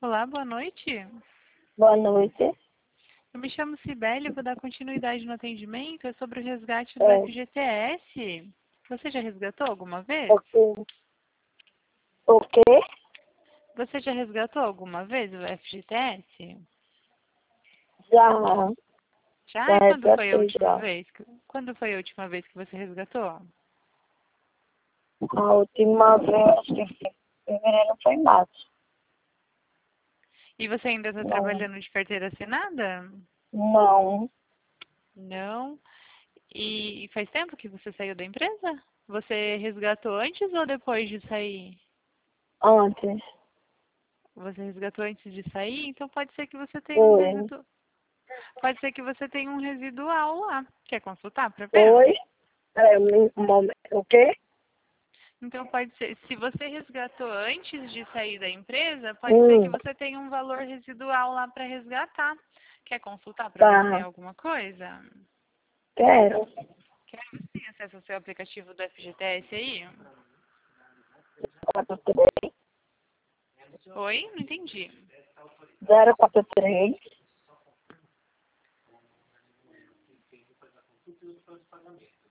Olá, boa noite. Boa noite. Eu me chamo Cibele, vou dar continuidade no atendimento. É sobre o resgate do É, FGTS. Você já resgatou alguma vez? ok. O quê? Você já resgatou alguma vez o FGTS? Já, Já? já E quando foi a resgatei última já. vez? Quando foi a última vez que você resgatou? A última vez que foi em fevereiro foi em março. E você ainda está Não, trabalhando de carteira assinada? não, Não. E faz tempo que você saiu da empresa? Você resgatou antes ou depois de sair? antes. Você resgatou antes de sair, então pode ser que você tenha um Foi. resíduo. Pode ser que você tenha um residual lá. Quer consultar para ver? Foi? É, o quê? Então pode ser, se você resgatou antes de sair da empresa, pode ser que Hum, você tenha um valor residual lá para resgatar. Quer consultar para ver se tem tá. alguma coisa? Quero. Quer? Você tem acesso ao seu aplicativo do FGTS aí? 43, Oi? Não entendi. 043,